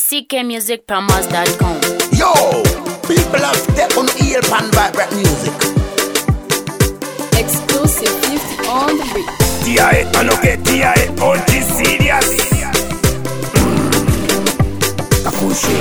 ckmusicpromos.com. Yo, people of step on ear pan vibrant music. Exclusive 50 on the beat. T.I. I no get T.I. on this serious. Kakushi.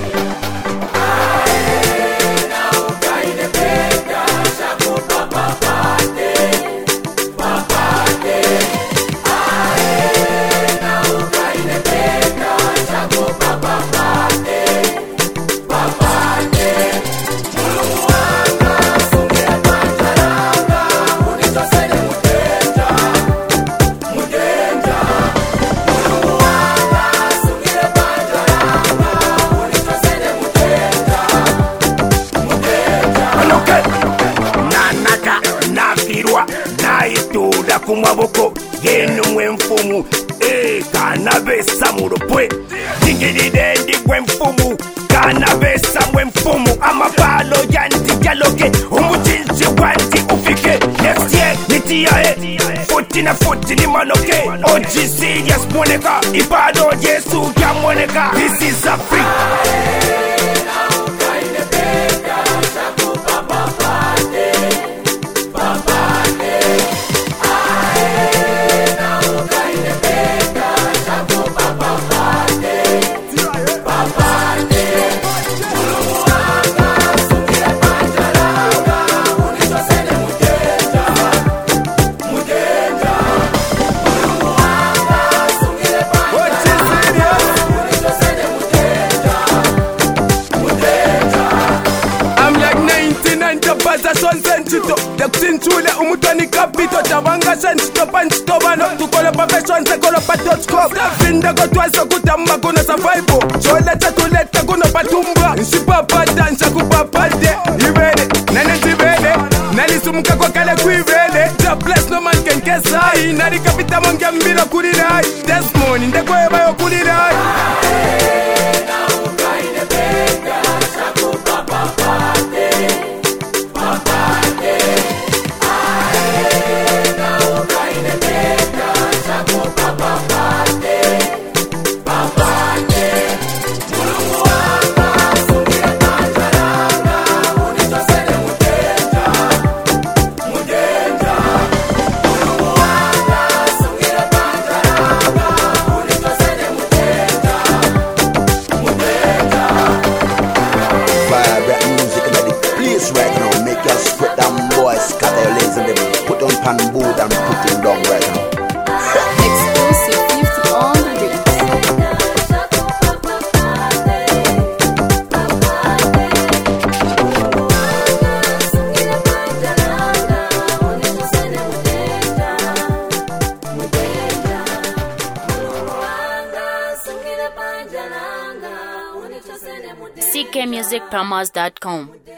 Naituda kumaboko yenu mwenfumu kanabesa mulupwe ningirire ndigwe mfumu kanabesa mwenfumu amapalo yanti jaloke umuchinji wanti ufike next year nitiae futi na futi limanoke oji serious moneka ibado Yesu ya moneka. This is Africa. Yakusinchule umutwani kapito Chabanga senchito panchito bano Tukole profession sekolo patoscope Stafinda kotwaso kutamba kuna survival Chole chatuleta kuna patumba Nshipapata nshakupapade Ibele, nane zibele Nalisumuka kwa kale kuivele The place no man can kesai Nari kapita mongia mbilo kulirai This morning ndekwe bayo kulirai Right now, make your spread them boys, scatter your legs and them put on pan board and put him down right now. Exclusive 50 on the beat. ckmusicpromos.com.